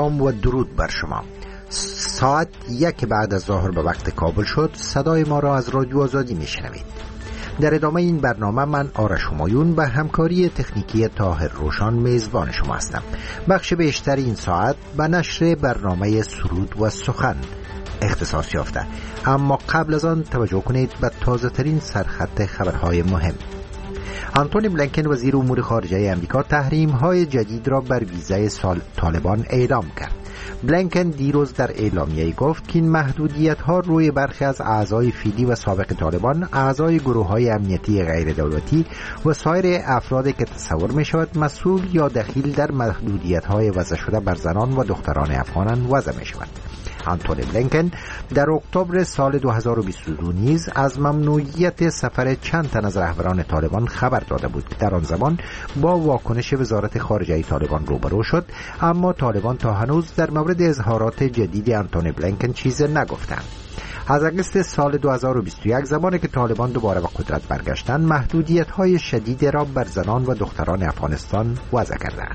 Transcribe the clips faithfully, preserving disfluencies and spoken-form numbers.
سلام و درود بر شما. ساعت یک بعد از ظهر به وقت کابل شد. صدای ما را از رادیو آزادی میشنوید. در ادامه این برنامه من آرش همایون به همکاری تکنیکی طاهر روشان میزبان شما هستم. بخش بیشتر این ساعت به نشر برنامه سرود و سخن اختصاص یافته، اما قبل از آن توجه کنید به تازه ترین سرخط خبرهای مهم. آنتونی بلینکن وزیر امور خارجه امریکا تحریم های جدید را بر ویزای سال طالبان اعلام کرد. بلینکن دیروز در اعلامیه گفت که این محدودیت ها روی برخی از اعضای فعلی و سابق طالبان، اعضای گروه های امنیتی غیر دولتی و سایر افرادی که تصور می شود مسئول یا دخیل در محدودیت های وضع شده بر زنان و دختران افغان وضع می شود. آنتونی بلینکن در اکتبر سال دو هزار و بیست و دو نیز از ممنوعیت سفر چند تن از رهبران طالبان خبر داده بود که در آن زمان با واکنش وزارت خارجه طالبان روبرو شد، اما طالبان تا هنوز در مورد اظهارات جدید آنتونی بلینکن چیز نگفتند. از اگست سال دو هزار و بیست و یک زمانی که طالبان دوباره به قدرت برگشتند، محدودیت‌های شدید را بر زنان و دختران افغانستان وضع کردند.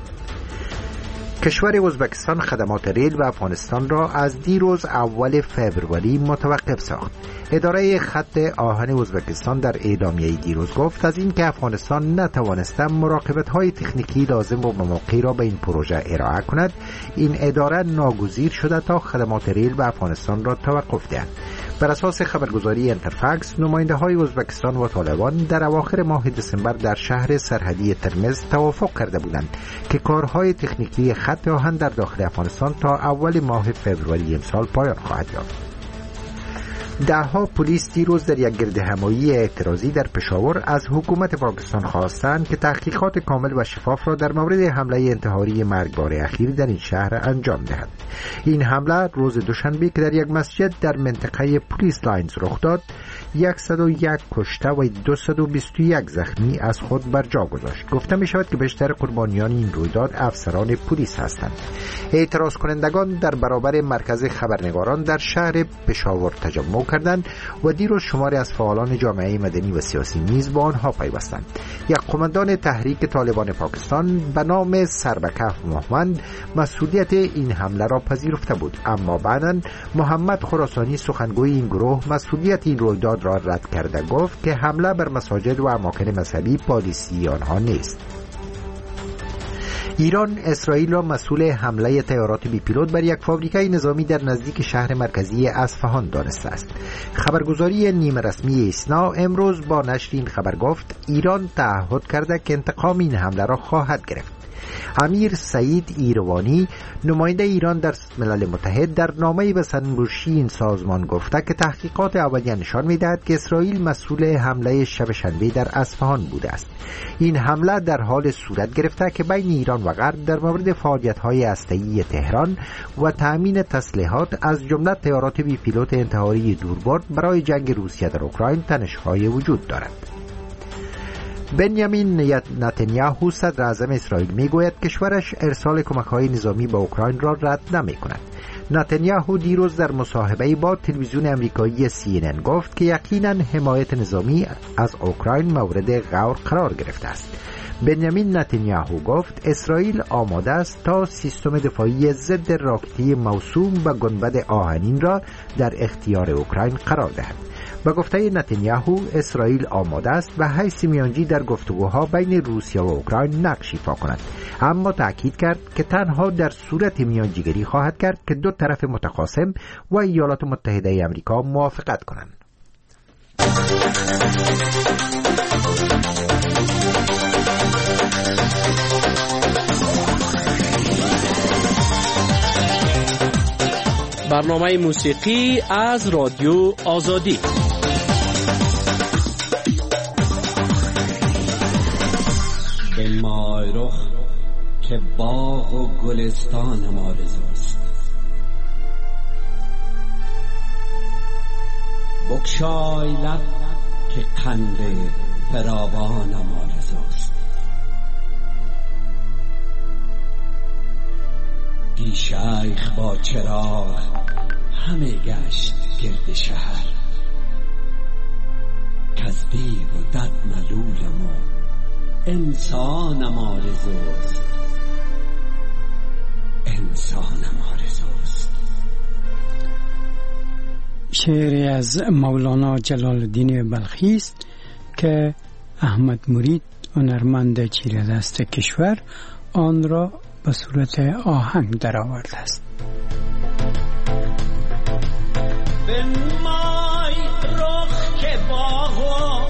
کشور ازبکستان خدمات ریل به افغانستان را از دیروز اول فوریه متوقف ساخت. اداره خط آهن ازبکستان در اعلامیه دیروز گفت از این که افغانستان نتوانسته مراقبت‌های تکنیکی لازم و موقعی را به این پروژه ارائه کند، این اداره ناگزیر شده تا خدمات ریل به افغانستان را توقف دهد. بر اساس خبرگزاری انترفکس، نماینده های ازبکستان و طالبان در اواخر ماه دسامبر در شهر سرحدی ترمز توافق کرده بودند که کارهای تکنیکی خط آهن در داخل افغانستان تا اول ماه فوریه امسال پایان خواهد یافت. دهها پلیس دیروز در یک گردهمایی اعتراضی در پشاور از حکومت پاکستان خواستند که تحقیقات کامل و شفاف را در مورد حمله انتحاری مرگبار اخیر در این شهر انجام دهد. این حمله روز دوشنبه که در یک مسجد در منطقه پلیس لاینز رخ داد، صد و یک کشته و دویست و بیست و یک زخمی از خود بر جا گذاشت. گفته می شود که بیشتر قربانیان این رویداد افسران پلیس هستند. اعتراض کنندگان در برابر مرکز خبرنگاران در شهر پشاور تجمع کردند و دیروز شماری از فعالان جامعه مدنی و سیاسی نیز با آنها پیوستند. یک قماندان تحریک طالبان پاکستان به نام سربکف محمد مسئولیت این حمله را پذیرفته بود، اما بعداً محمد خراسانی سخنگوی این گروه مسئولیت این رویداد را رد کرده گفت که حمله بر مساجد و اماکن مذهبی پالیسی آنها نیست. ایران اسرائیل را مسئول حمله طیارات بی پیلوت بر یک فابریکه نظامی در نزدیک شهر مرکزی اصفهان دانسته است. خبرگزاری نیمه رسمی ایسنا امروز با نشر این خبر گفت ایران تعهد کرده که انتقام این حمله را خواهد گرفت. امیر سعید ایروانی نماینده ایران در ملل متحد در نامه‌ای به سنبوشی این سازمان گفته که تحقیقات اولیه نشان می‌دهد که اسرائیل مسئول حمله شب شنبه در اصفهان بوده است. این حمله در حال صورت گرفته که بین ایران و غرب در مورد فعالیت‌های هسته‌ای تهران و تأمین تسلیحات از جمله طیارات بی پیلوت انتحاری دوربرد برای جنگ روسیه در اوکراین تنش‌های وجود دارد. بنیامین نتانیاهو صدر اعظم اسرائیل میگوید کشورش ارسال کمک‌های نظامی به اوکراین را رد نمی‌کند. نتانیاهو دیروز در مصاحبه‌ای با تلویزیون آمریکایی سی ان ان گفت که یقیناً حمایت نظامی از اوکراین مورد غور قرار گرفته است. بنیامین نتانیاهو گفت اسرائیل آماده است تا سیستم دفاعی ضد راکتی موسوم به گنبد آهنین را در اختیار اوکراین قرار دهد. به گفته نتانیاهو اسرائیل آماده است به حیث میانجی در گفتگوها بین روسیه و اوکراین نقش ایفا کند، اما تأکید کرد که تنها در صورت میانجیگری خواهد کرد که دو طرف متخاصم و ایالات متحده آمریکا موافقت کنند. برنامه موسیقی از رادیو آزادی. بنمای رخ که باغ و گلستان ما رضاست، بگشای لب که قند فراوان ما رضاست. دی شیخ با چراغ همه گشت گرد شهر، کز دیو و دد ملولم و انسانم آرزوست. انسانم آرزوست. شعری از مولانا جلال الدین بلخی است که احمد مرید هنرمند چیره‌دست کشور آن را به صورت آهنگ درآورده است. بنمای رخ که باغ و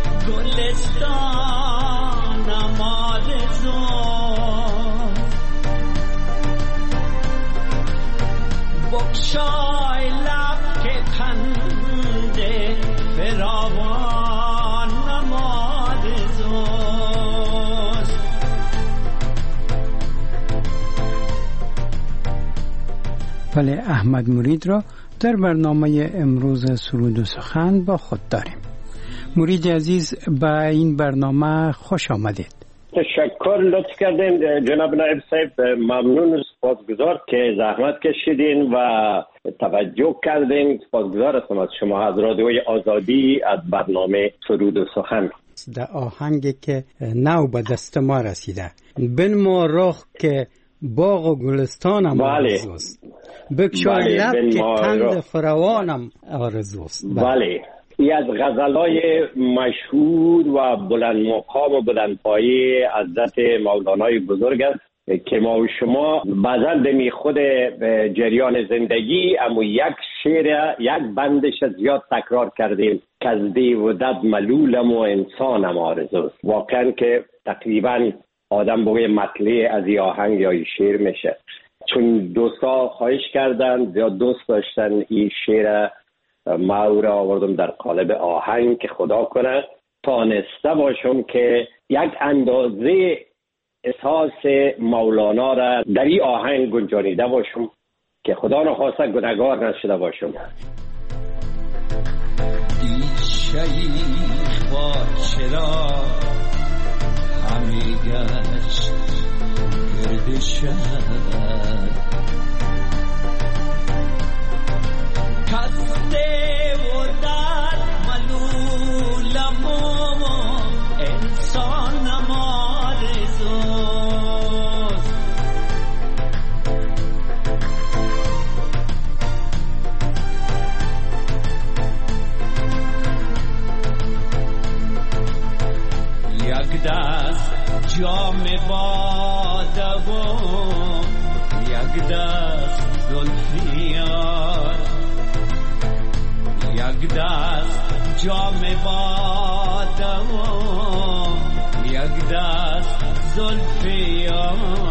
گلستانم آرزوست، بگشای لب که قند فراوانم آرزوست. ولی احمد مرید را در برنامه امروز سرود و سخن با خود داریم. مرید عزیز، به این برنامه خوش آمدید. تشکر، لطف کردین جناب نایب صاحب. ممنون و سپاسگزار که زحمت کشیدین و توجه کردین. سپاسگزار هستم از شما، از رادیوی آزادی، از برنامه سرود و سخن. در آهنگی که نو به دست ما رسیده، بنما رخ که باغ و گلستانم آرزوست، بگشای لب که قند فراوانم آرزوست. بله، ای از غزلای مشهور و بلند مقام و بلند پایه حضرت مولانای بزرگ است که ما و شما بعضا به خود جریان زندگی اما یک شعر یک بندش زیاد تکرار کردیم که از دیودت ملولم و انسانم آرزوست. واقعا که تقریبا آدم بوی مطلع از این آهنگ یا این شعر میشه، چون دوستا خواهش کردن یا دوست داشتن این شعر ما او را آوردم در قالب آهنگ که خدا کنه تانسته باشم که یک اندازه احساس مولانا را در این آهنگ گنجانیده باشم که خدا نخواسته گناهکار نشده باشم. شیخ با چرا همی گشت گرد شهر، کسته و در ملولم و انسانم آرزوست. یک دست جام باده و یک دست زلفیار، یک دست جام باده و یک دست زلفیار.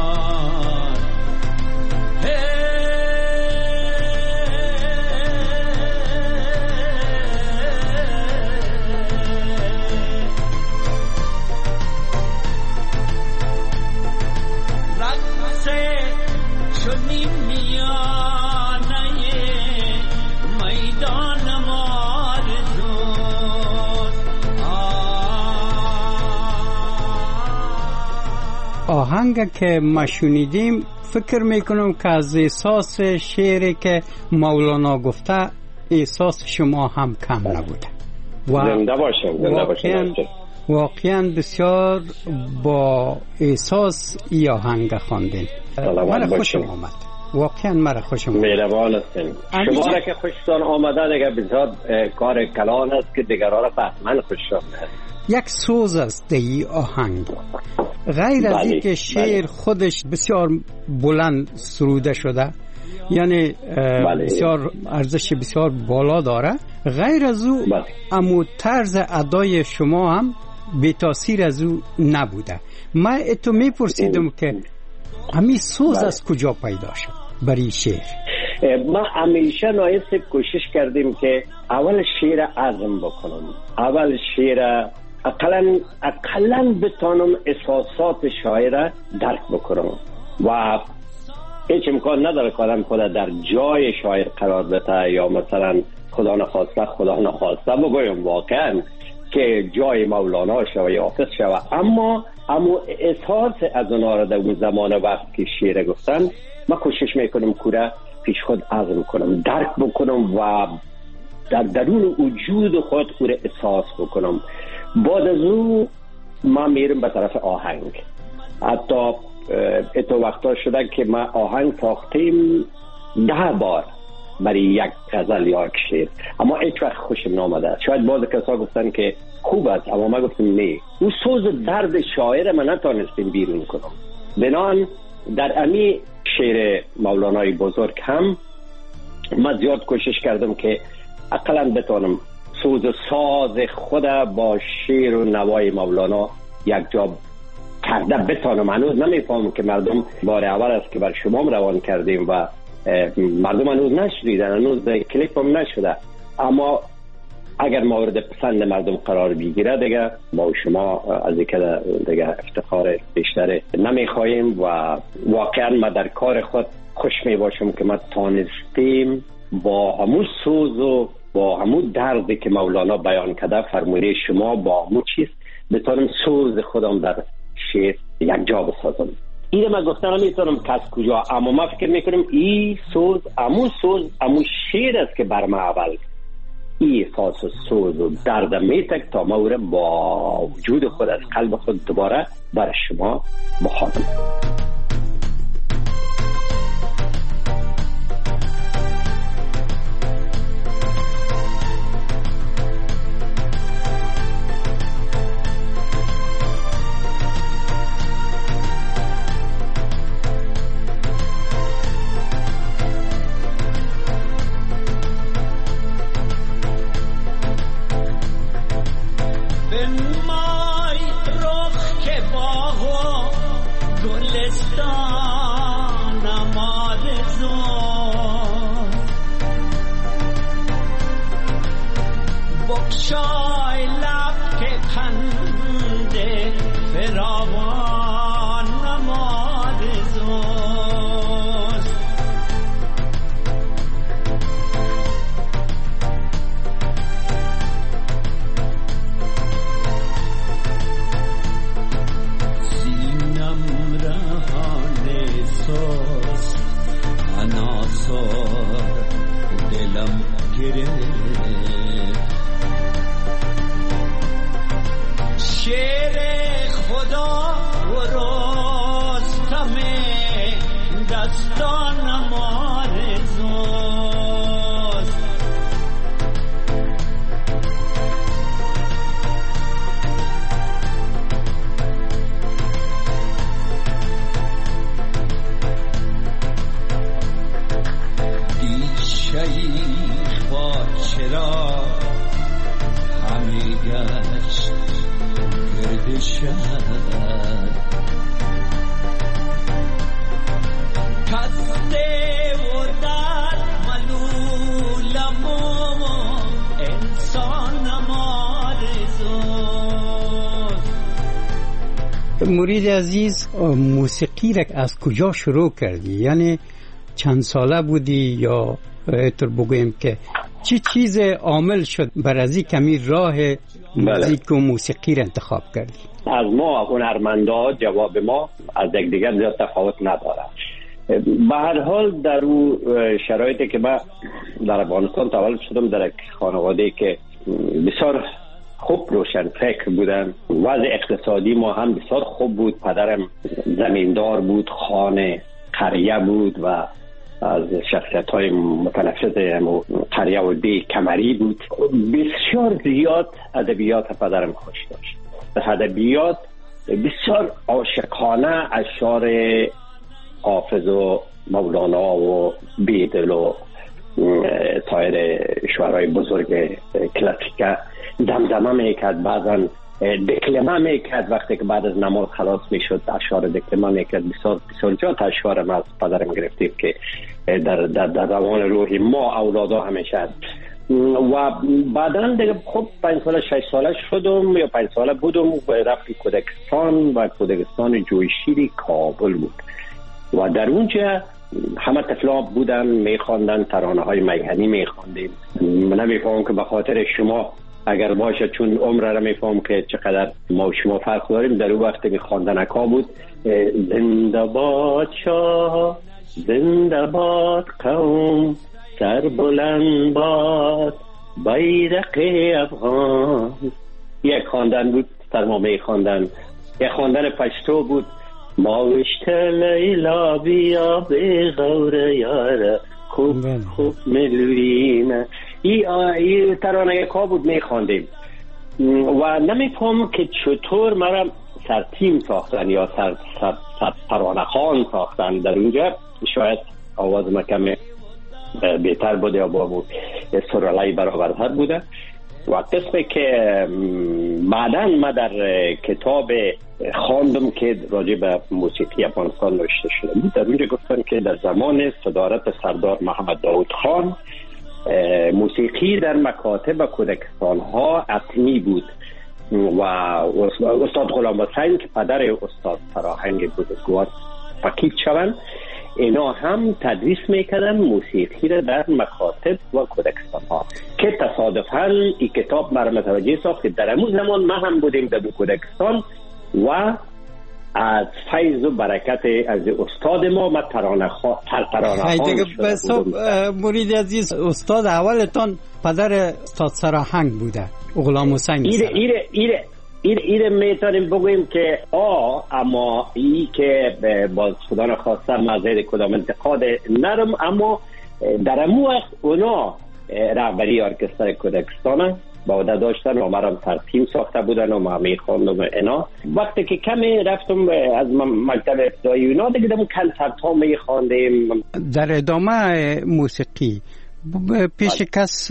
آهنگ که ما شنیدیم فکر میکنم که از احساس شعری که مولانا گفته احساس شما هم کم نبوده. زنده باشم، زنده باشم. واقعا بسیار با احساس ای آهنگ خواندین. مرا خوشم آمد، واقعا مرا خوشم آمد. مهربان هستین. شما را که خوشتان آمده دیگه بسیار کار کلان است که دیگران را حتما خوش آمد. یک سوز است ای آهنگ، غیر از این که شعر خودش بسیار بلند سروده شده، یعنی بسیار ارزش بسیار بالا داره، غیر از او امو طرز ادای شما هم بی تاثیر از او نبوده. من اتو میپرسیدم که همین سوز از کجا پیدا شد برای شعر؟ ما همیشه نایست کوشش کردیم که اول شعر عزم بکنم، اول شعر اقلا اقلا بتانم احساسات شاعر درک بکنم و هیچ امکان نداره که آدم خود در جای شاعر قرار بده یا مثلا خدا نخواسته خدا نخواسته بگویم واقعا که جای مولانا شوه یا حافظ شوه، اما اما احساس از اونا را در اون زمان وقت که شعر گفتن ما کوشش میکنم کوره پیش خود عزم کنم، درک بکنم و در درون وجود خود کوره احساس بکنم. بعد از او ما میرم به طرف آهنگ. حتی اتو وقتا شده که ما آهنگ ساختیم ده بار برای یک غزل یا یک شعر، اما هیچ وقت خوشم نامده. شاید بعض کسا گفتن که خوب است، اما ما گفتم نه، اون سوز و درد شاعر من نتانستیم بیرون کنم. بنان در امی شعر مولانای بزرگ هم من زیاد کوشش کردم که اقلا بتانم سوز و ساز خود با شعر و نوای مولانا یک جا کرده بتانم. هنوز نمیفهمم که مردم بار اول است که بر شما روان کردیم و مردم هنوز نشنیدن، هنوز کلیپ هم نشده، اما اگر مورد پسند مردم قرار بگیره دیگه ما و شما از اینکه دیگه افتخار بیشتر نمیخواهیم و واقعا ما در کار خود خوش می باشم که ما تانستیم با همون سوز و با همون دردی که مولانا بیان کرده فرموده شما با همون چیز بتانم سوز خودم در شعر یک جا بسازم. این من گفتم نمیتونم کس کجا، اما ما فکر میکنم این سوز امون سوز امون شعر است که بر ما اول این احساس و سوز و درد میتک تا ما رو با وجود خود از قلب خود دوباره بر شما بخوانم. مرید عزیز، موسیقی را از کجا شروع کردی؟ یعنی چند ساله بودی یا اینطور بگویم که چی چیز عامل شد بر از این کمی راه موزیک و موسیقی را انتخاب کردی؟ از ما هنرمندا جواب ما از یک دیگر زیاد تفاوت نداره. به هر حال در اون شرایطی که من در افغانستان تولد شدم، در یک خانواده که بسیار خوب روشن فکر بودن، وضع اقتصادی ما هم بسیار خوب بود. پدرم زمیندار بود، خانه قریه بود و از شخصیت های متنفذ قریه و دی کمری بود. بسیار زیاد ادبیات پدرم خوش داشت. ادبیات بسیار عاشقانه اشعار حافظ و مولانا و بیدل و سایر شعرهای بزرگ کلاسیک دمدمه میکرد، بعضا دکلمه میکرد. وقتی که بعد از نماز خلاص میشد اشعار دکلمه میکرد. بسیار بسیار جات اشعار ما از پدرم گرفتیم که در در در روان روحی ما اولادا همیشه هست. و بعدا دیگه خب پنج ساله شش ساله شدم یا پنج ساله بودم و رفتم کودکستان و کودکستان جویشیری کابل بود و در اونجا همه طفلا بودن میخواندن، ترانه های میهنی میخواندیم. من نمیفهمم که به خاطر شما اگر باشه، چون عمر را میفهم که چقدر ما و شما فرق داریم. در اون وقت میخواندن اکا بود زنده باد شاه، زنده باد قوم، سر بلند باد بیرق افغان. یک خواندن بود، سرما میخواندن. یک خواندن پشتو بود، ماوشته لیلا بیا به غور یاره خوب خوب ملوینه. این ترانه کا بود میخواندیم و نمیفهم که چطور مرا سرتیم ساختن یا سر, سر, سر ترانه خان ساختن در اونجا. شاید آواز ما کمی بهتر بوده یا با سرعلای برابرتر بوده. و قسمی که بعدا ما در کتاب خواندم که راجع به موسیقی افغانستان نوشته شده بود، در اونجا گفتن که در زمان صدارت سردار محمد داود خان موسیقی در مکاتب و کودکستان ها حتمی بود و استاد غلام حسین که پدر استاد فراهنگ بزرگوار فقید شوند، اینا هم تدریس میکردن موسیقی را در مکاتب و کودکستان ها که تصادفاً این کتاب مرا متوجه ساخت که در امون زمان ما هم بودیم در کودکستان و از فیض و برکت از استاد ما ما ترانه خواه ترانه خواه مرید عزیز، استاد اولتان پدر استاد سراهنگ بوده، غلام حسین. ایره ایره ایره ایره ایره میتونیم بگویم که آ اما ای که باز خدا نخواسته مزید کدام انتقاد نرم، اما در امو وقت اونا رهبری ارکستر کودکستان با عده داشتن و مرم ترتیم ساخته بودن و ما میخواندم اینا. وقتی که کمی رفتم از مکتب ابتدایی اونا دیگه دمون کنسرت ها میخواندیم. در ادامه موسیقی پیش کس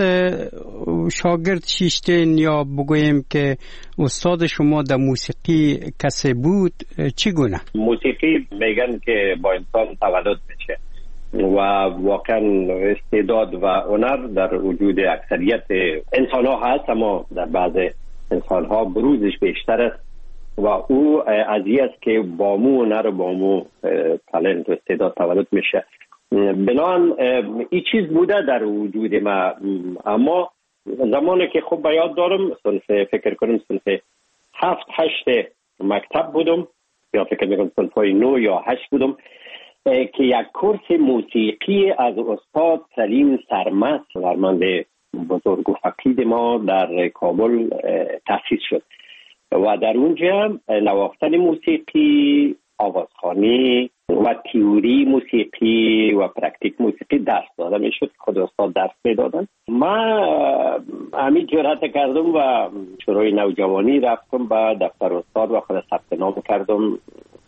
شاگرد شیشتین یا بگوییم که استاد شما در موسیقی کسی بود چگونه؟ موسیقی میگن که با انسان تولد میشه و واقعا استعداد و هنر در وجود اکثریت انسان ها هست، اما در بعض انسان ها بروزش بیشتر است و او ازی است که با مو هنر و با مو تالنت و استعداد تولد میشه. بنان این چیز بوده در وجود ما، اما زمانی که خب یاد دارم صنف فکر کنم صنف هفت هشت مکتب بودم یا فکر میکنم صنف نو یا هشت بودم که یک کورس موسیقی از استاد سلیم سرمست هنرمند بزرگ و فقید ما در کابل تأسیس شد و در اونجا نواختن موسیقی، آوازخوانی و تئوری موسیقی و پرکتیک موسیقی درس داده میشد. خود استاد درس میدادن. من همین جرأت کردم و شروع نوجوانی رفتم به دفتر استاد و خود ثبت نام کردم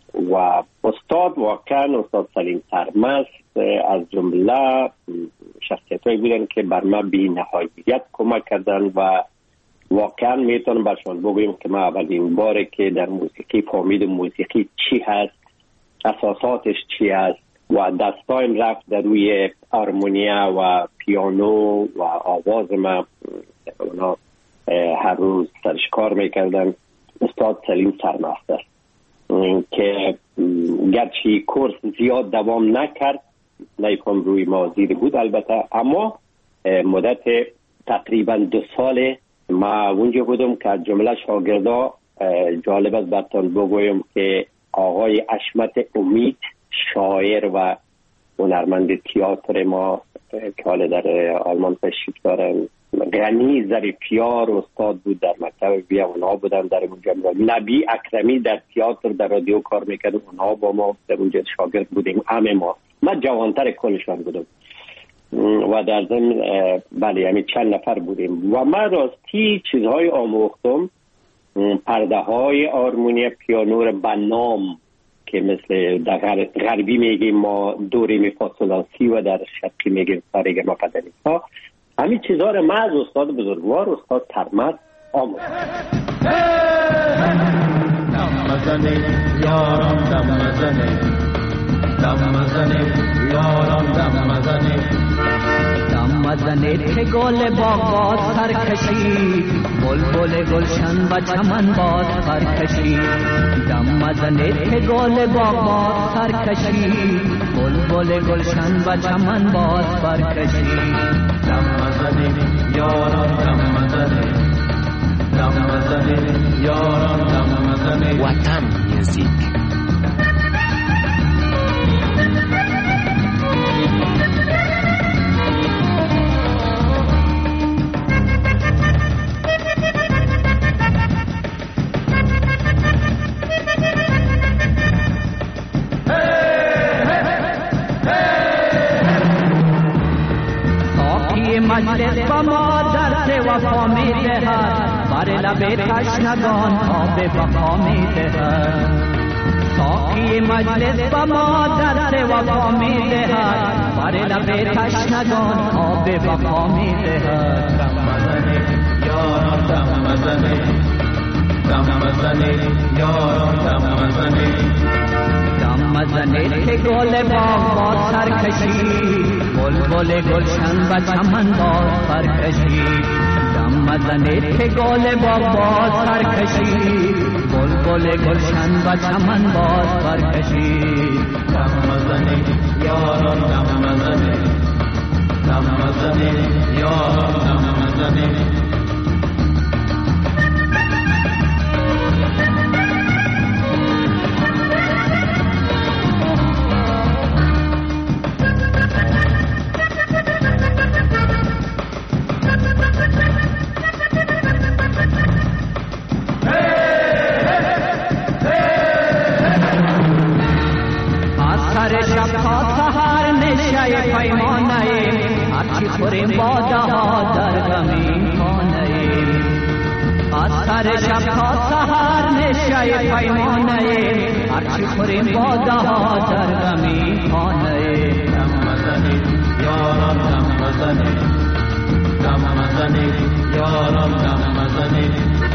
و استاد واقعا استاد سلیم سرمست از جمله شخصیتایی بودن که بر من بی نهایت کمک کردن و واقعا میتونم برشان بگویم که من اولین باره که در موسیقی فهمید موسیقی چی هست، اساساتش چی هست و دستایم رفت در روی هارمونیا و پیانو و آواز من اونا هر روز سرش کار میکردن. استاد سلیم سرمست است که گرچه کورس زیاد دوام نکرد، نیکم روی ما زیر بود البته، اما مدت تقریبا دو سال ما اونجا بودم که جمله شاگردا جالب است براتون بگویم که آقای حشمت امید شاعر و هنرمند تئاتر ما که حالا در آلمان تشریف دارن، غنی ظریفیار استاد بود در مکتب بیا، اونها بودن در اونجا. نبی اکرمی در تئاتر در رادیو کار میکرد، اونها با ما در اونجا شاگرد بودیم همه ما. من جوانتر کلشان بودم و در ضمن بله یعنی چند نفر بودیم و من راستی چیزهای آموختم، پرده های آرمونی پیانو بنام که مثل در غربی میگیم ما دوری می فاصلاسی و در شرقی میگیم سارگ ما قدمی ها. همین چیزها رو من از استاد بزرگوار استاد سرمست آموختم. دم مزنه یارم دم مزنه، دم مزنه یارم دم مزنه، دم مزنه که گل باغ سر کشید، بلبل گلشن و چمن باز سر کشید. دم مزنه که گل باغ سر کشید، بلبل گلشن و چمن باز سر کشید. دم مزنه یارم دم مزنه، دم مزنه یارم دم مزنه. وطن میوزیک ساقی مجلس با ما درس وفا می دهد، بر لب تشنگان آب وفا می دهد. ساقی مجلس با ما درس وفا می دهد، بر لب تشنگان آب وفا می دهد. دم مزنه یاران دم مزنه، دم مزنه یاران دم مزنه، دم مزنه که گل باغ با سرکشی، بلبل گلشن و چمن با سرکشی. دم مزنه که گل باغ با سرکشی، بلبل گلشن و چمن با سرکشی. دم مزنه یاران دم مزنه، دم مزنه یاران دم مزنه. خوریم باده ها در غمی خانه‌ایم، از سر شب تا سحر نشه پیمانه‌ایم، هرچی خوریم باده ها در غمی خانه‌ایم. دم مزنه یاران دم مزنه، دم مزنه یاران دم مزنه،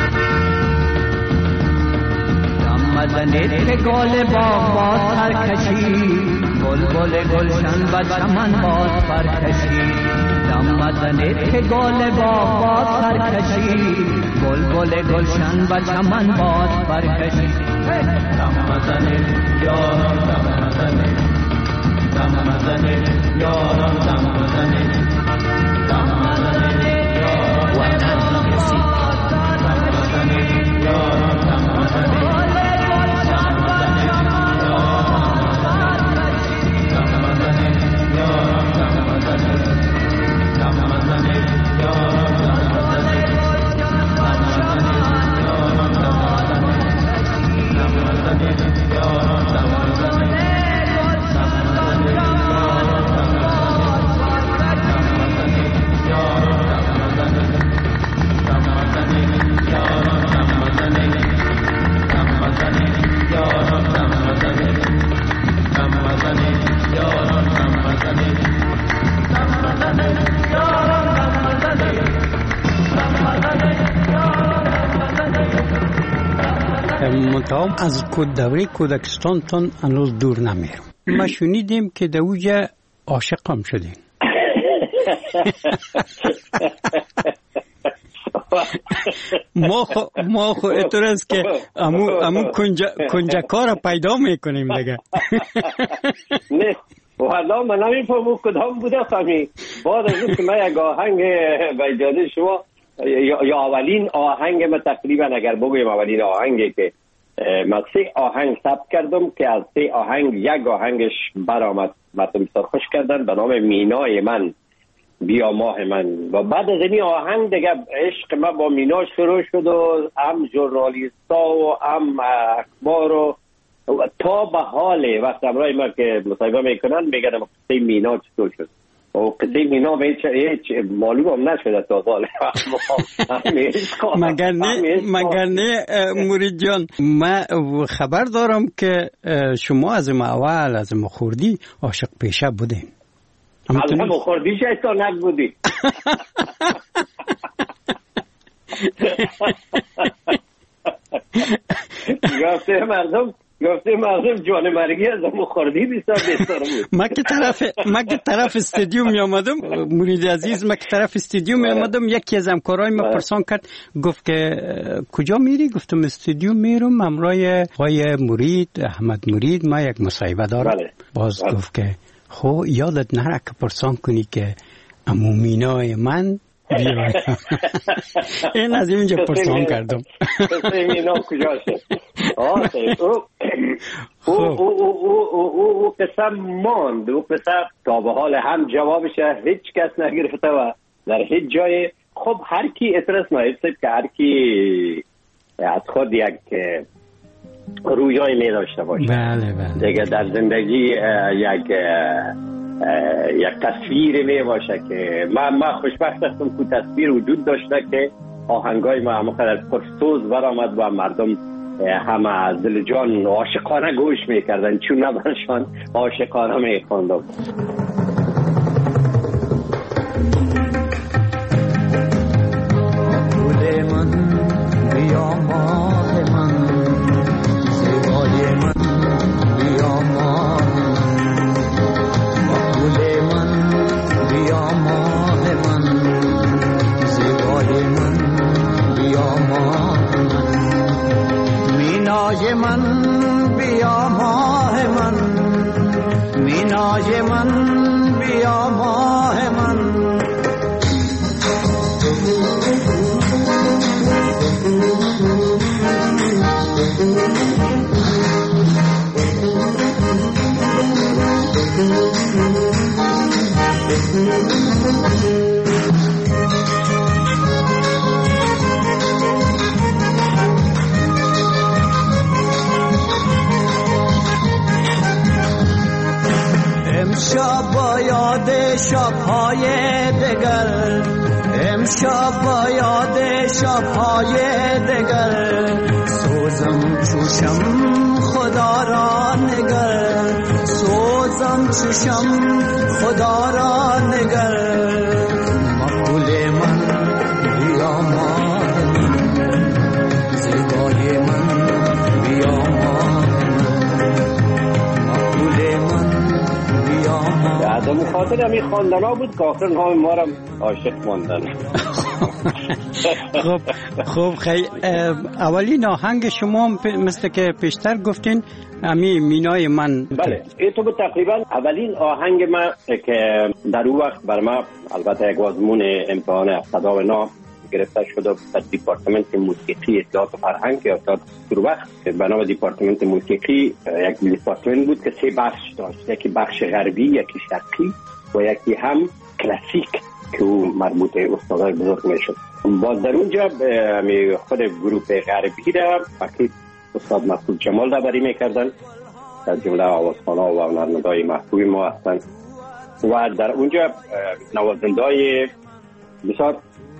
دم مزنه که گل باغ با سرکشی، بلبل گلشن و چمن با سرکشی. دم مزنه که گل باغ با سرکشی، بلبل گلشن و چمن با سرکشی. دم مزنه یاران دم مزنه، دم مزنه یاران دم مزنه، دم مزنه یاران دم مزنه، دم مزنه یاران دم مزنه. منتها از کود دوره کودکستان تان هنوز دور نمیرم. ما شنیدیم که در اوجه عاشق هم شدیم. ما خو ما خو اتور است که امو امو کنجا کنجکار پیدا میکنیم دیگه. نه والا من نمیفهمم کدام بوده خمی. بعد از اینکه من یک آهنگ به اجازه شما یا اولین آهنگ من تقریبا اگر بگویم اولین آهنگی که من سه آهنگ ثبت کردم که از سه آهنگ یک آهنگش برآمد مردم بسیار خوش کردن به نام مینای من، بیا ماه من. و بعد از این آهنگ دیگه عشق من با مینا شروع شد و هم ژورنالیستا و هم اخبار و تا به حال وقت امرای ما که مصاحبه میکنن میگن قصه مینا چطور شد و قصه مینا به هیچ معلوم هم نشده تا حال. مگر نه مگر نه مرید جان، من خبر دارم که شما از ما اول از ما خوردی عاشق پیشه بودین. از ما خوردی شیطانک بودی. گفته مردم گفته مردم جان مرگی از ما خوردی بسیار بهتر بود. ما که طرف ما که طرف استادیوم می آمدم مرید عزیز، ما که طرف استادیوم می آمدم یکی از همکارای ما پرسان کرد گفت که کجا میری؟ گفتم استادیوم میرم همراه آقای مرید احمد مرید، ما یک مصاحبه دارم. باز گفت که خب یادت نره که پرسان کنی که عمو مینای من بیای. این از اینجا پرسان کردم قصه مینا کجا شد؟ او قصه ماند، او قصه تا به حال هم جوابش هیچ کس نگرفته و در هیچ جای. خب هر کی اعتراض نهید که هر کی از خود یک رویایی می داشته باشه. بله بله. دیگه در زندگی یک یک تصویر می باشه که من ما خوشبخت هستم که تصویر وجود داشته که آهنگای ما همقدر پرسوز برآمد و مردم همه از دل جان عاشقانه گوش میکردن، چون نبرشان عاشقانه میخوندم. گل من بیا ماه من، زیبای من بیا ماه من، گل من بیا ماه من، زیبای من بیا ماه من، مینای من بیا ماه من، مینای من بیا ماه من. امشب با یاد شب‌های دگر، امشب با یاد شب‌های دگر، سوزم چوشم خدا را نگر، سوزم چوشم خدا را نگر، مقبول من بیا ماه من، زیبای من بیا ماه من، مقبول من بیا ماه. از اون خاطر همی خواندنا بود که آخر نام ما را عاشق ماندن. خب خب خیلی اولین آهنگ شما مثل که پیشتر گفتین امی مینای من. بله این تو بود تقریبا اولین آهنگ من که در اون وقت بر ما البته یک آزمون امتحان صدا و نام گرفته شده در دیپارتمنت موسیقی اطلاعات و فرهنگ یا اطلاعات وقت به نام دیپارتمنت موسیقی. یک دیپارتمنت بود که سه بخش داشت، یکی بخش غربی، یکی شرقی و یکی هم کلاسیک که او مربوط استادای بزرگ میشد. باز در اونجا خود گروه غربی را فقط استاد مسعود جمال رهبری میکردن، در جمله آوازخوانا و نرمدای محبوب ما هستند و در اونجا نوازنده‌های بسیار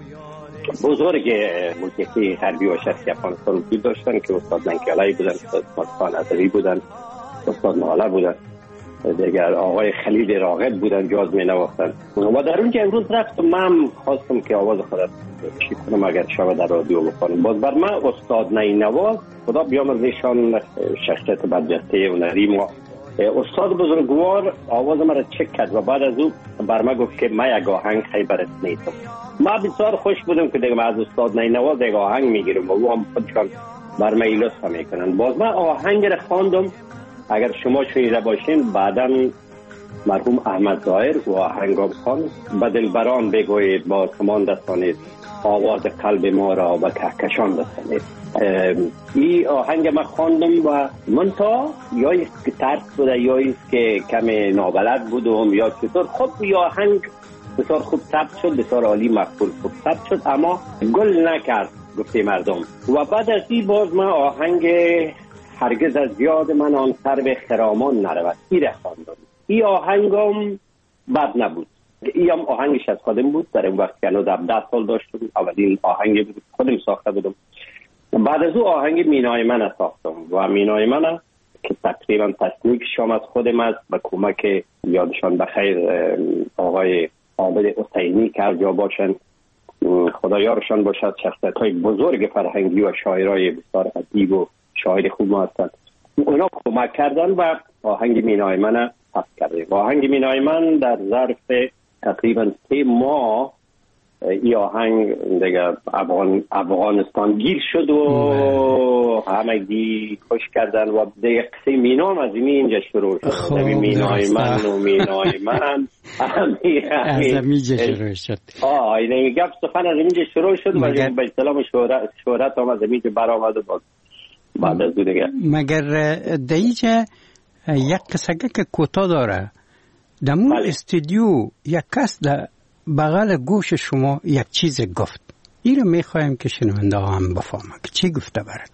بزرگ موسیقی غربی و شرقی افغانستان وجود داشتن که استاد منکیالایی بودن، استاد خان عزوی بودن، استاد ناله بودن، دیگر آقای خلیل راغب بودن جاز می نواختن. و در اونجا امروز رفتم من خواستم که آواز خودم چی کنم اگر شب در رادیو بخونم. باز بر من استاد نینواز خدا بیامرزشان شخصیت برجسته و نریم و استاد بزرگوار آواز من را چک کرد و بعد از او بر من گفت که من یک آهنگ خیلی برات نیستم. من بسیار خوش بودم که دیگه من از استاد نینواز یک آهنگ میگیرم و او هم خودشان بر من لطف میکنن. باز من آهنگ را خواندم، اگر شما شنیده باشین بعداً مرحوم احمد ظاهر و آهنگام خان به دلبران بگویید با کمان دستانید، آواز قلب ما را به کهکشان رسانید. این آهنگ من خواندم و من تا یا ایست که ترس بوده یا ایست که کم نابلد بودم یا چطور، خب این آهنگ بسیار خوب ثبت شد، بسیار عالی مقبول خوب ثبت شد، اما گل نکرد گفته مردم. و بعد از این باز من آهنگ هرگز از یاد من آن سر به خرامان نرود این خواندم. این آهنگم بد نبود، این هم آهنگش از خودم بود، در اون وقت که هنوز هفده سال داشتم، اولین آهنگ بود خودم ساخته بودم. بعد از او آهنگ مینای من ساختم و مینای من که تقریبا تصنیف شام از خودم است به کمک یادشان بخیر آقای عابد حسینی که هر جا باشن خدایارشان باشد، شخصیت های بزرگ فرهنگی و شاعرای بسیار ادیب و شاعر خوب ما هستند، اونا کمک کردن و آهنگ مینای من پس کردیم. آهنگ مینای من در ظرف تقریبا سه ماه این آهنگ دیگه افغان افغانستان گیر شد و همگی خوش کردن و دیگه قصه مینام از این اینجا شروع شد. مینای من و مینای من از اینجا شروع شد. آه این گپ سخن از اینجا شروع شد و به اصطلاح شهرت شهرت هم از اینجا برآمد و بعد از دیگه. مگر دیجا یک قصه که کوتاه داره دمون استودیو یک کس در بغل گوش شما یک چیز گفت، این رو میخوایم که شنونده هم بفهمه که چی گفته برد.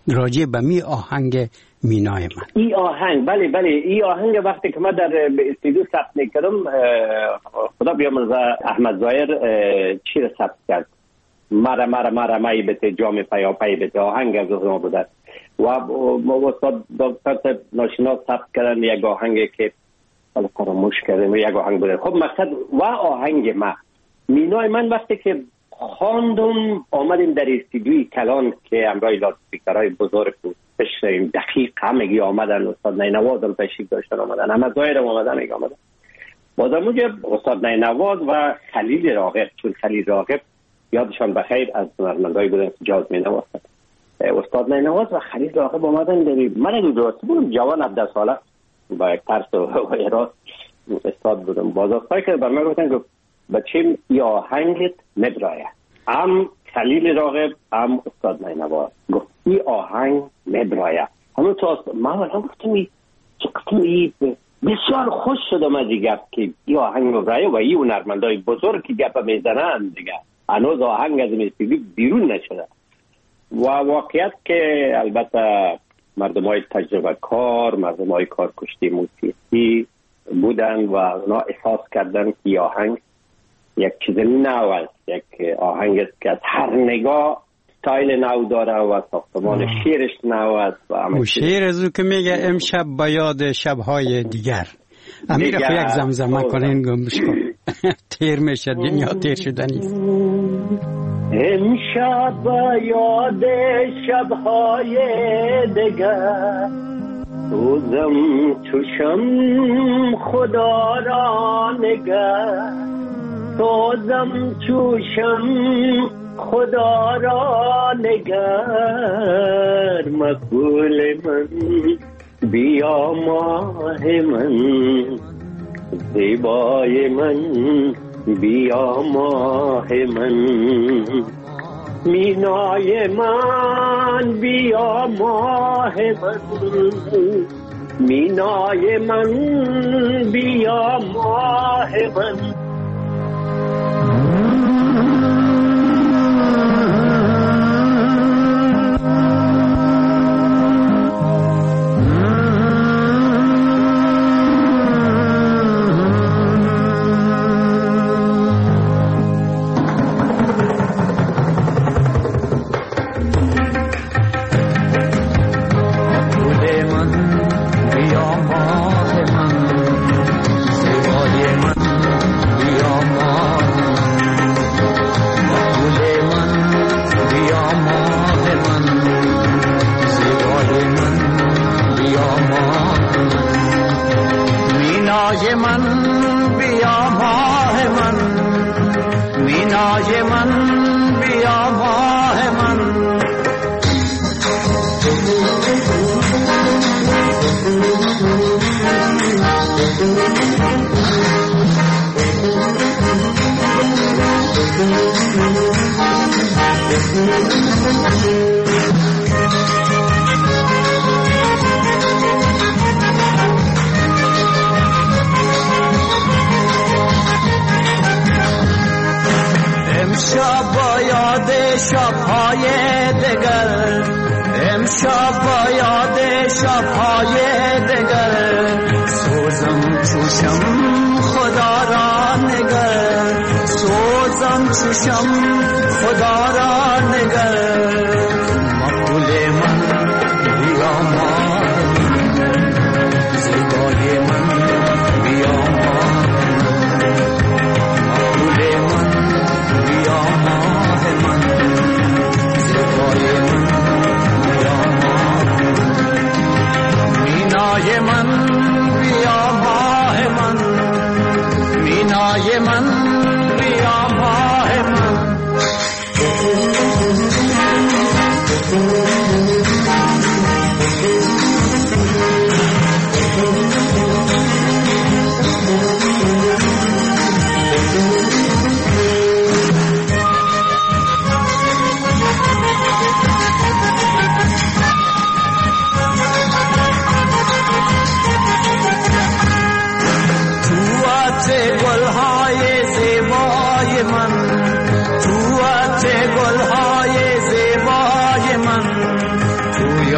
راجع به می آهنگ مینای من. ای آهنگ بله بله ای آهنگ وقتی که ما در استودیو ثبت میکردم خدا بیامرزه احمد ظاهر چی رو ثبت کرد؟ مرا مرا مرا مایی بته جام پیا پی بته آهنگ از ما بوده و استاد دکتر ناشناس ثبت کردن یک آهنگی که حالا فراموش کردم یک آهنگ بوده. خب مقصد و آهنگ ما مینای من وقتی که خواندم آمدیم در استودیوی کلان که امرای لاسپیکرهای بزرگ بود بشنیم دقیق همگی آمدن استاد نینواز هم تشریف داشتن آمدن احمد ظاهر هم آمدن میگه آمدن بازم موجب استاد نینواز و خلیل راغب چون خلیل راغب یادشان بخیر از هنرمندای بودن که جاز می نواختن استاد نینواز و خلیل راغب آمدن داریم من اگه درست بودم جوان هفده ساله با یک ترس و اراز استاد بودم بازاستای که بر من گفتن که بچیم یا آهنگت مبرایه هم خلیل راغب هم استاد نینواز گفت ای آهنگ مبرایه همون تو ما ولی گفتم ای چقدر ای بسیار خوش شدم از این گفت که ای آهنگ مبرایه و ای هنرمندای بزرگ که گپ میزنن دیگه هنوز آهنگ از استودیو بیرون نشده و واقعیت که البته مردم های تجربه کار مردم های کار کشتی موسیقی بودن و اونا احساس کردن که ای آهنگ یک چیز نو است یک آهنگ است که از هر نگاه ستایل نو داره و ساختمان شعرش نو است و شعر از او که میگه امشب با یاد شبهای دیگر امیر خو یک زمزمه کنین گمش کن تیر میشه دنیا تیر شدنی امشب با یاد شبهای دیگر روزم چوشم خدا را نگر توزم چوشم خدا را نگر مقبول من بیا ماه من زیبای من بیا ماه من مینای من بیا ماه من مینای من بیا ماه من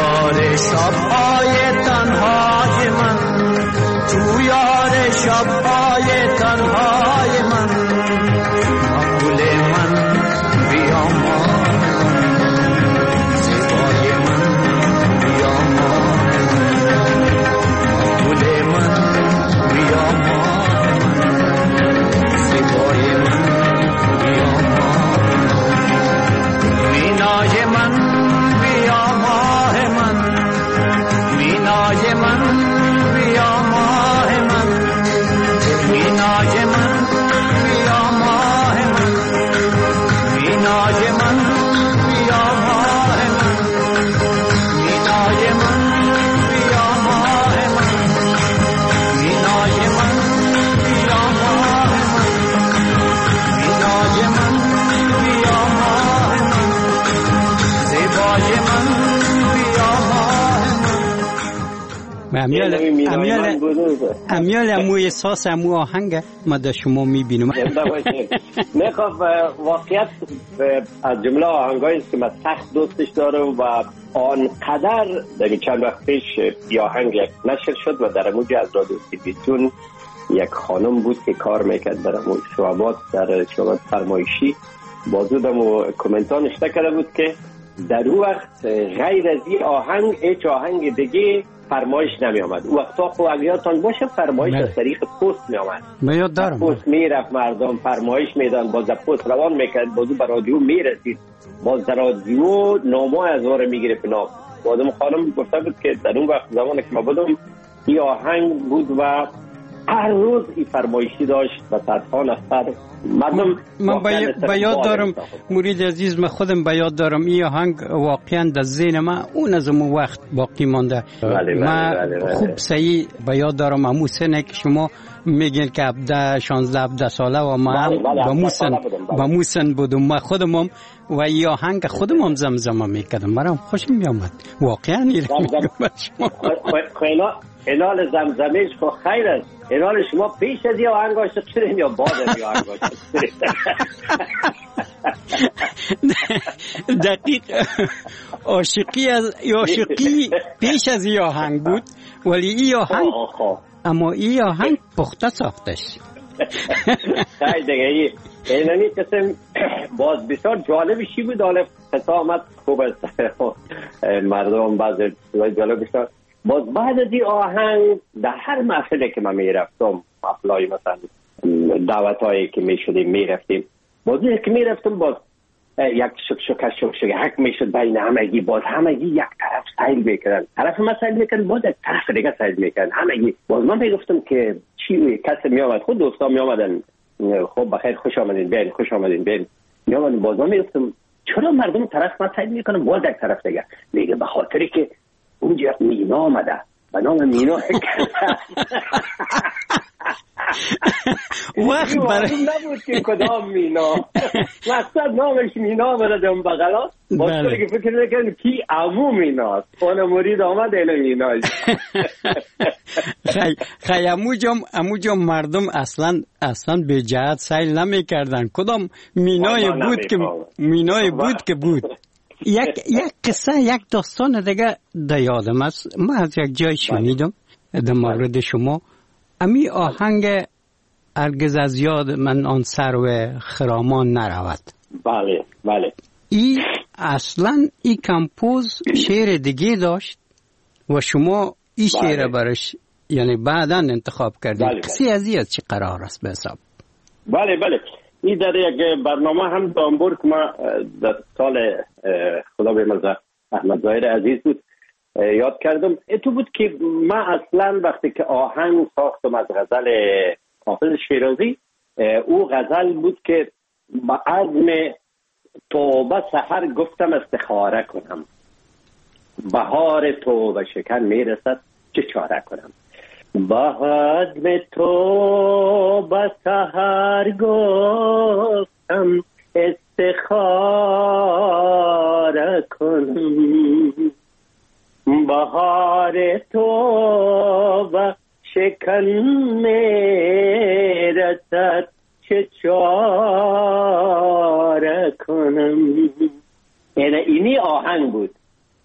یار شب‌های تنهای من، تو یار شب‌های تنهای من، مقبول من بیا ماه من، زیبای من بیا ماه من، مقبول من بیا ماه من، زیبای من بیا ماه من، مینای من بیا ماه من، مینای من بیا ماه من، مینای من بیا ماه من، مینای من بیا ماه من، مینای من بیا ماه من، مینای من بیا ماه من، مینای من بیا ماه من، زیبای من بیا ماه من. امیال امیال امیال امو احساس امو آهنگ ما در شما میبینم. میخوام واقعیت از جمله آهنگایی است که من سخت دوستش دارم و آنقدر در چند وقت پیش یه آهنگ نشر شد و در موج از رادیو سیبیتون یک خانم بود که کار میکرد در موج شعبات در شعبات فرمایشی، بازودم و کامنتان نشته کرده بود که در اون وقت غیر از این آهنگ هیچ آهنگ دیگه فرمایش نمی آمد. وقتا خب اگرتان باشه فرمایش از طریق پست می آمد. من یاد دارم پست می رفت، مردم فرمایش میدن، باز در پست روان میکرد، بازو بر رادیو می رسید، باز در رادیو نامه از واره می گرفت. بازم خانم گفته بود که در اون وقت زمانی که ما بودم این آهنگ بود و هر روز این فرمایشی داشت و صدها نفر مردم. من با یاد دارم مرید عزیز، من خودم با یاد دارم این آهنگ واقعا در ذهن من اون از اون وقت باقی مانده. من خوب صحیح با یاد دارم همون سنه که شما میگین که هفده شانزده هفده ساله و ما با موسن با موسن بودم. من خودم هم و این آهنگ خودم هم زمزمه میکردم، مرام خوش میامد واقعا. این انال زمزمهش خو خیر است. انال شما پیش از یه آهنگ عاشق شدین یا بعد از یه آهنگ عاشق شدین؟ دقیق عاشقی از عاشقی پیش از یه آهنگ بود، ولی این آهنگ اما این آهنگ پخته ساختش. خیلی دیگه اینمی قسم باز بسیار جالبشی بود. حالا قصه آمد خوب است، مردم بعض جالب بسیار. باز بعد از این آهنگ در هر محفله که من میرفتم، محفلای مثلا دعوت هایی که میشدیم میرفتیم، باز که میرفتم باز یک شک شک شک شک حک میشد بین همگی، باز همگی یک طرف سایل میکردن، طرف ما سایل میکردن، باز یک طرف دیگه سایل میکردن همگی. باز من میگفتم که چی کسی میامد، خود دوستا میامدن، خب بخیر خوش آمدین بیاین، خوش آمدین بیاین میامدن. باز من میگفتم چرا مردم طرف ما سایل میکنن، باز یک طرف دیگه. میگه به خاطری که اونجا مینا آمده به نام مینا وقت برای نبود که کدام مینا، مقصد نامش مینا آمده در اون بغلا. باز که فکر نکن کی عمو میناست، اون مرید آمد اینو میناست. خی خی عمو جام عمو جام مردم اصلا اصلا به جهت سیل نمی کردن. کدام مینای بود که مینای بود که بود. یک یک قصه یک داستان دیگه در یادم است، من از یک جای شنیدم در مورد شما. امی آهنگ هرگز از یاد من آن سرو خرامان نرود. بله بله. ای اصلا ای کمپوز شعر دیگه داشت و شما ای شعر برش یعنی بعداً انتخاب کردید. بله قصه از این چی قرار است به حساب؟ بله بله. این در یک برنامه هم دامبور که ما در سال خدا بیامرزه احمد ظاهر عزیز بود یاد کردم. تو بود که من اصلا وقتی که آهنگ ساختم از غزل حافظ شیرازی، او غزل بود که با عزم توبه سحر گفتم استخاره کنم، بهار توبه شکن میرسد چه چاره کنم. با عزم توبه سحر گفتم استخاره کنم، بهار توبه شکن میرسد چه چاره کنم. یعنی اینی آهنگ بود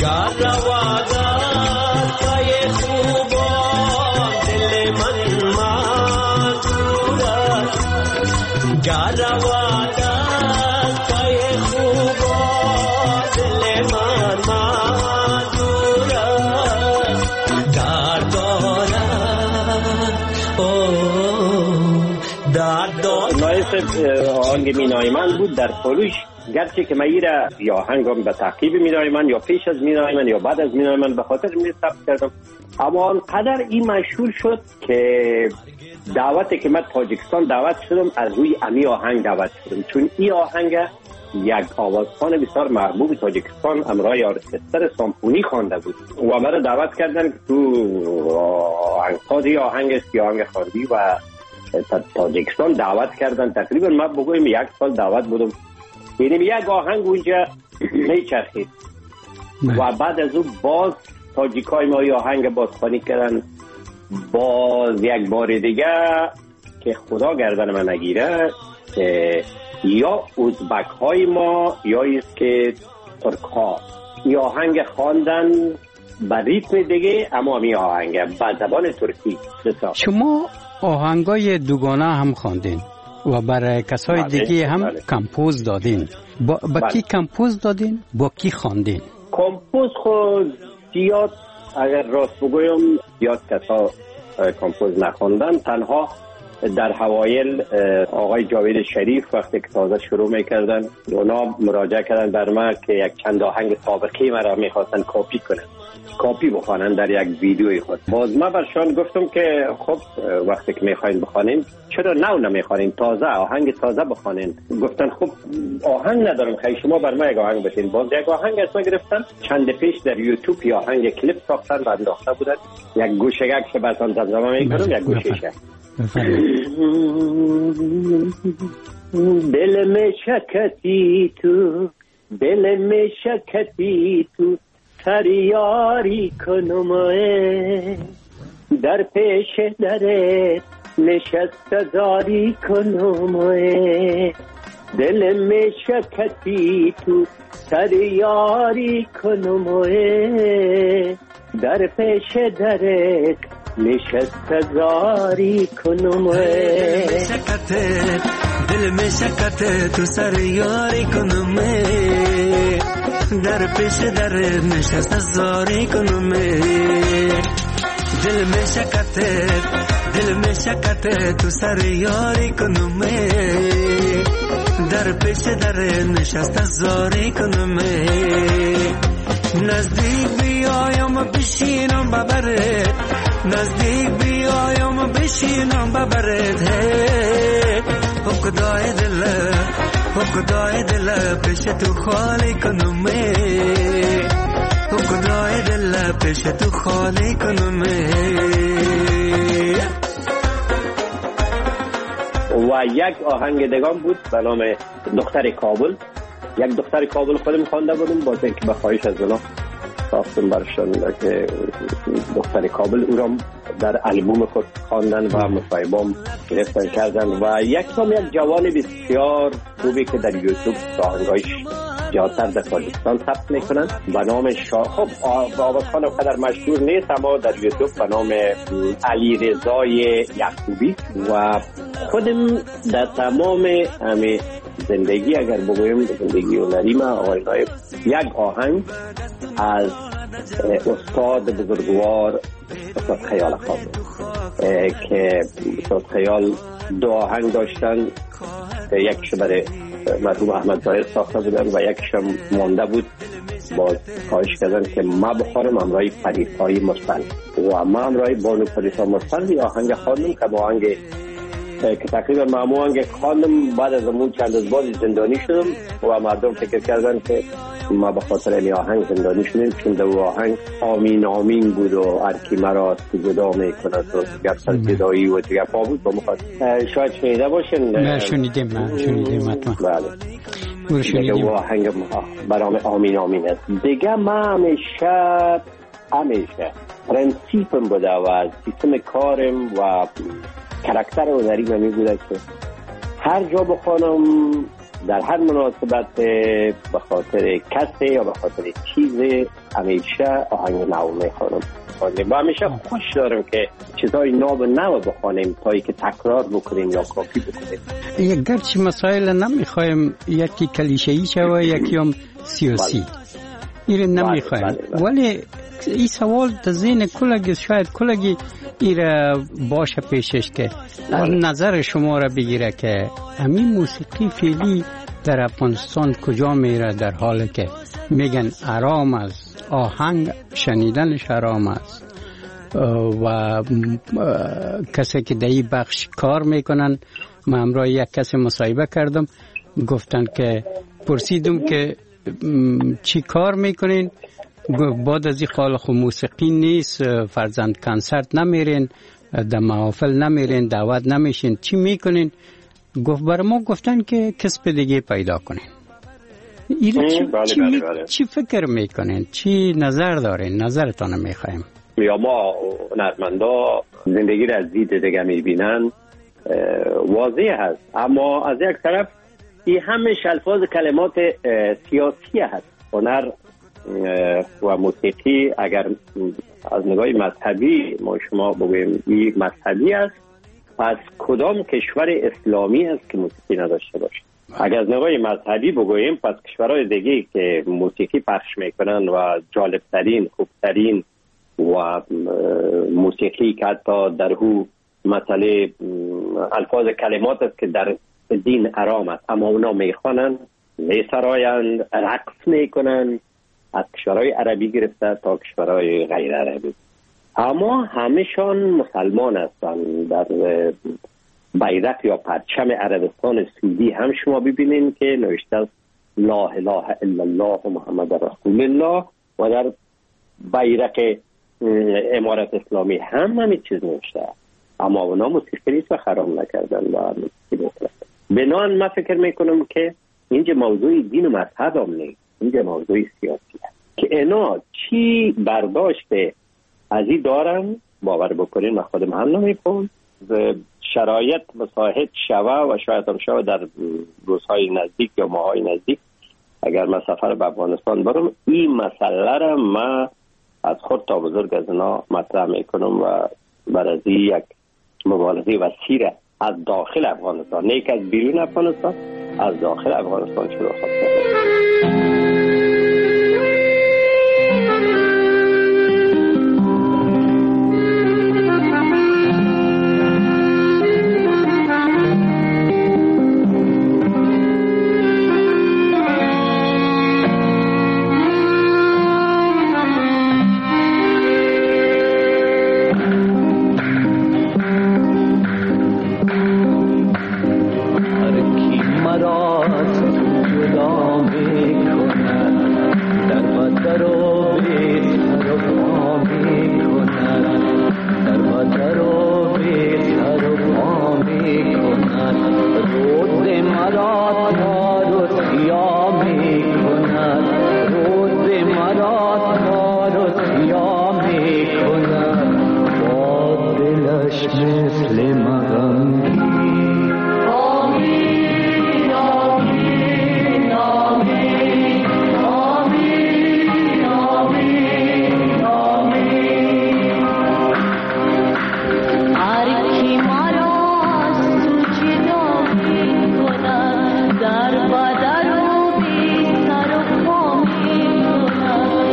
گر روادت پای خوبان دل من معذور است گر روادت پای خوبان دل من معذور است درد دارد اوه درد دارد. نایس آهنگ مینای من بود در پولوش، گرچه که من ایره یا آهنگم به تعقیب مینای من یا پیش از مینای من یا بعد از مینای من به خاطر می ثبت کردم، اما آنقدر این مشهور شد که دعوتی که من تاجیکستان دعوت شدم از روی امی آهنگ دعوت شدم، چون این آهنگ یک آوازخوان بسیار محبوب تاجیکستان امرای ارکستر سامفونی خوانده بود و مرا دعوت کردن که تو آهنگسازی آهنگ است یا آهنگ خواندی و تاجیکستان دعوت کردن. تقریبا من بگویم یک سال دعوت بودم، یعنی یک آهنگ اونجا نیچرخید و بعد از اون باز تاجیکای ما یا آهنگ بازخوانی کردن، باز یک بار دیگه که خدا گردن من نگیره یا ازبک های ما یا ایست که ترک ها این آهنگ خواندن با ریتم دیگه، اما می آهنگ با زبان ترکی. شما آهنگای دوگانه هم خواندین و برای کسای دیگه هم بله. کمپوز دادین. با, با بله. کی کمپوز دادین؟ با کی خواندین؟ کمپوز خود زیاد اگر راست بگویم زیاد کسا کمپوز نخواندن، تنها در حوایل آقای جاوید شریف وقتی که تازه شروع میکردن اونا مراجعه کردن بر ما که یک چند آهنگ سابقی مرا میخواستن کاپی کنن، کاپی بخوانن در یک ویدیوی خود. باز ما برشان گفتم که خب وقتی که میخواین بخوانین چرا نو نمیخوانین، تازه آهنگ تازه بخوانین. گفتن خب آهنگ ندارم، خیلی شما بر ما یک آهنگ بسین. باز یک آهنگ از ما گرفتن، چند پیش در یوتیوب یا آهنگ کلیپ ساختن و انداخته بودن، یک گوشگک که بسان تنظیمه میکنم یک گوششه دل میں شکتی تو دل میں شکتی تو فریاری کنم در پیش درت نشست داری کنم دل میں شکتی تو فریاری کنم در پیش درت نشست زاری کنم دل میں شکتے دل میں شکتے تو سر یاری کنم در پیش در نشست زاری کنم دل میں شکتے دل میں شکتے تو سر یاری کنم در پیش در نشست زاری کنم نزدیک بیایم بشینم ببرد نزدیک بیایم بشینم ببرد او خدای دل او خدای دل پیش تو خالی کنم او خدای دل پیش تو خالی کنم. و یک آهنگ دگان بود به نام دختر کابل. یک دختر کابل خودم خوانده بودم، باز اینکه به خواهش از اونا ساختم برشان که دختر کابل او را در البوم خود خواندن و مصاحبه‌ام گرفتن کردن. و یک هم یک جوان بسیار خوبی که در یوتیوب آهنگایش زیادتر در تاجیکستان ثبت میکنن به نام شاه. خب آوازخوان قدر مشهور نیست اما در یوتیوب به نام علی رضای یعقوبی. و خودم در تمام همه زندگی اگر بگویم زندگی هنری ما آقای نایب یک آهنگ از استاد بزرگوار استاد خیال خان که استاد خیال دو آهنگ داشتن، یکش برای مرحوم احمد ظاهر ساخته بودن و یکش هم مانده بود. باز خواهش کردن که ما بخورم امرای پریسای مرسل و ما امرای بانو پریسا مرسل یا آهنگ خواندم که آهنگ که تقریبا ما آهنگ خواندم بعد از اون چند از بعد زندانی شدم و مردم فکر کردن که ما به خاطر این آهنگ زندانی شدیم چون در آهنگ آمین آمین بود و هر کی مرا جدا میکند و گپ صدایی و گپا بود. با مخاطب شاید شنیده باشین. نه شنیدیم من شنیدیم حتما. بله دیگه آهنگ برام آمین آمین است دیگه. ما همیشه همیشه پرنسیپم بوده و سیستم کارم و کاراکتر هنری من می بوده که هر جا بخوانم در هر مناسبت به خاطر کسی یا به خاطر چیز همیشه آهنگ نو میخوانم و همیشه خوش دارم که چیزای نو نو بخوانیم تایی که تکرار بکنیم یا کافی بکنیم. یک گرچه مسائل نمیخوایم یکی کلیشه‌ای شوه یکی هم سیاسی ایره نمیخوایم بله بله بله. ولی این سوال در ذهن کلگی شاید کلگی ایره باشه پیشش که از نظر شما را بگیره که همین موسیقی فعلی در افغانستان کجا میره در حالی که میگن آرام است آهنگ شنیدنش آرام است و کسی که در این بخش کار میکنن من امروز یک کسی مصاحبه کردم گفتن که پرسیدم که چی کار میکنین بعد از این خال خو موسیقی نیست فرزند کنسرت نمیرین در محافل نمیرین دعوت نمیشین چی میکنین گفت برای ما گفتن که کسب دیگه پیدا کنین ایره چی, بله چی, بله بله. چی فکر میکنین چی نظر دارین نظرتان میخوایم یا ما هنرمندا زندگی را از دید دیگه میبینن واضح هست اما از یک طرف این همش الفاظ کلمات سیاسی هست هنر و موسیقی اگر از نگاه مذهبی ما شما بگویم این مذهبی است پس کدام کشور اسلامی است که موسیقی نداشته باشه اگر از نگاه مذهبی بگویم پس کشورهای دیگه که موسیقی پخش میکنن و جالبترین خوبترین و موسیقی که حتی در هو مسئله الفاظ کلمات است که در دین حرام است اما اونا میخوانن میسرایند رقص میکنن از کشورهای عربی گرفته تا کشورهای غیر عربی اما همشان مسلمان هستند در بیرق یا پرچم عربستان سعودی هم شما ببینید که نوشته است لا اله الا الله محمد رسول الله و در بیرق امارت اسلامی هم همین چیز نوشته اما اونا موسیقی نیست و حرام نکردن و موسیقی نکردن بنان من فکر میکنم که اینجا موضوع دین و مذهب هم نیست اینجا موضوع سیاسی هست که اینا چی برداشته از این دارن باور بکنین من خودم هم نمیکنم شرایط مساعد شوه و شاید هم شوه در روزهای نزدیک یا ماهای نزدیک اگر من سفر به افغانستان برم این مسئله را من از خود تا بزرگ از اینا مطرح میکنم و برای یک مبارزه وسیع از داخل افغانستان نه که از بیرون افغانستان از داخل افغانستان شروع خواهد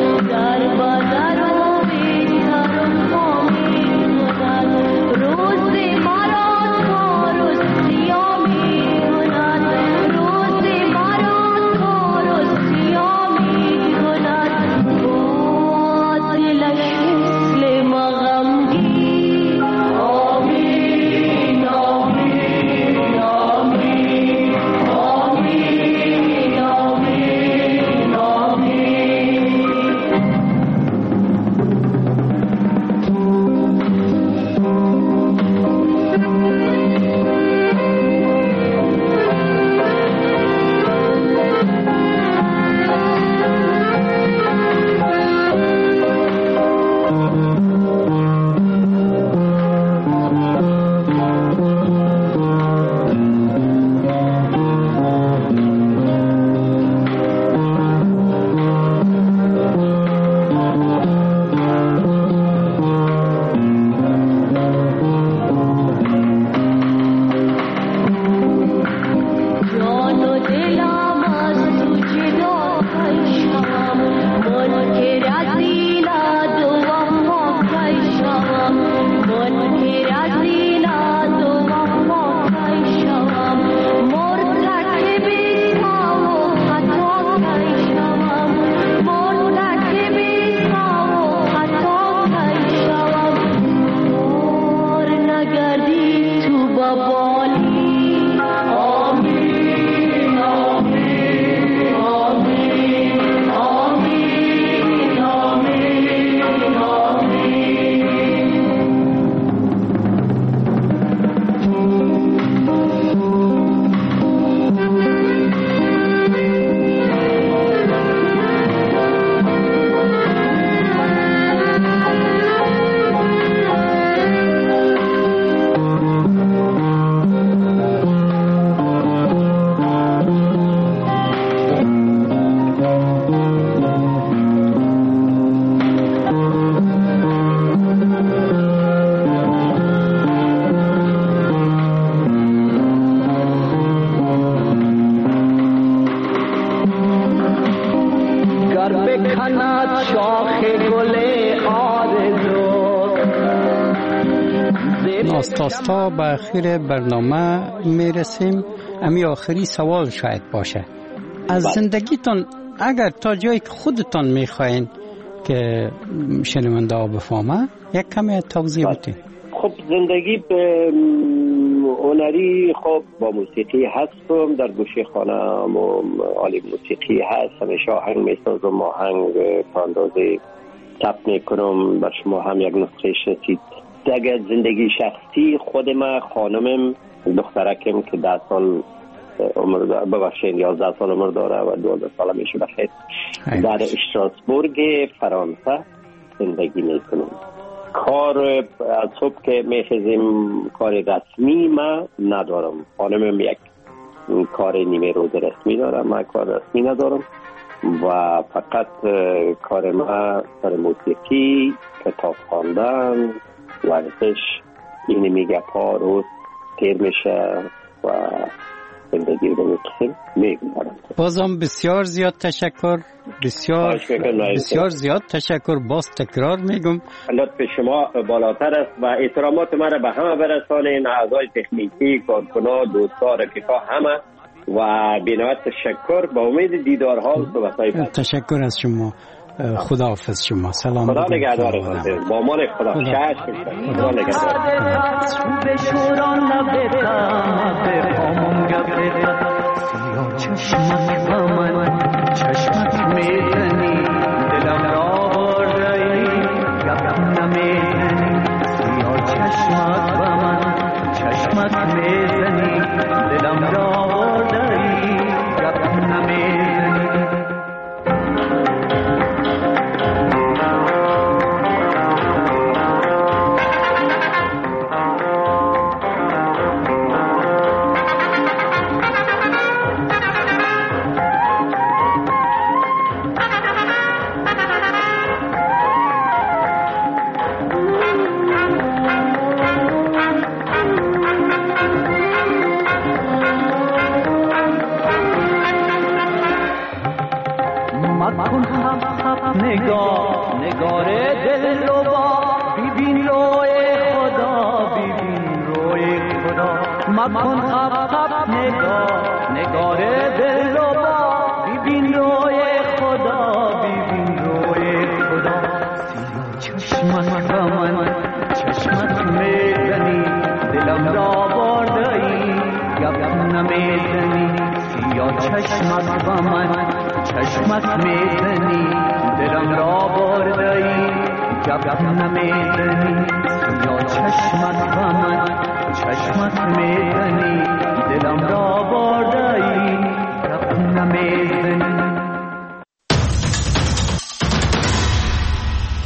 روز ناستاستا به آخر برنامه میرسیم. امی آخری سوال شاید باشه. از زندگیتون اگر تا جایی که خودتان میخواین که شنونده ها بفهمه یک کمی توضیح بدید. خب زندگی به هنری، خب با موسیقی هستم، در گوشه خانه و عالی موسیقی هست، همیشه آهنگ میسازم، آهنگ تا اندازه ثبت میکنم، بر شما هم یک نسخه رسید. دیگه زندگی شخصی خود من، خانمم، دخترکم که ده سال عمر داره، ببخشید یازده سال عمر داره و دوازده سال میشه بخیر، در استراسبورگ فرانسه زندگی میکنم. کار از صبح که میخیزیم کار رسمی ما ندارم. خانمم یک کار نیمه روز رسمی دارم، من کار رسمی ندارم و فقط کار ما سر موسیقی، کتاب خواندن، ورزش، این میگه پا روز تیر میشه و زندگی رو میکنیم میگذارم. بازم بسیار زیاد تشکر، بسیار بسیار زیاد تشکر. باز تکرار میگم لطف شما بالاتر است و احترامات من را به همه برسانین، اعضای تکنیکی، کارکنان، دوستا، رفیقا، همه، و بینایت تشکر. با امید دیدارها و صحبت‌های بعد. تشکر از شما. خدا حافظ شما. سلام. خدا نگهدارتان. با امان خدا. شش خدا نگهدار. به شوران نبودم به پامون گفت سیاه چشمت با من چشمت میزنی دلم را بردی گپ نمیزنی سیاه چشمت با من چشمت میزنی دلم را بردی گپ نمیزنی. مکن خب خب نگاه نگاره دل رو با ببین روی خدا ببین روی خدا. مکن خب خب نگاه نگاره دل رو با ببین روی خدا ببین روی خدا. سیاه چشمت با من چشمت میزنی دلم را بردی گپ نمیزنی. سیاه چشمت با من چشمت میزنی دلم را بردی گپ نمیزنی. سیاه چشمت با من چشمت میزنی دلم را بردی گپ نمیزنی.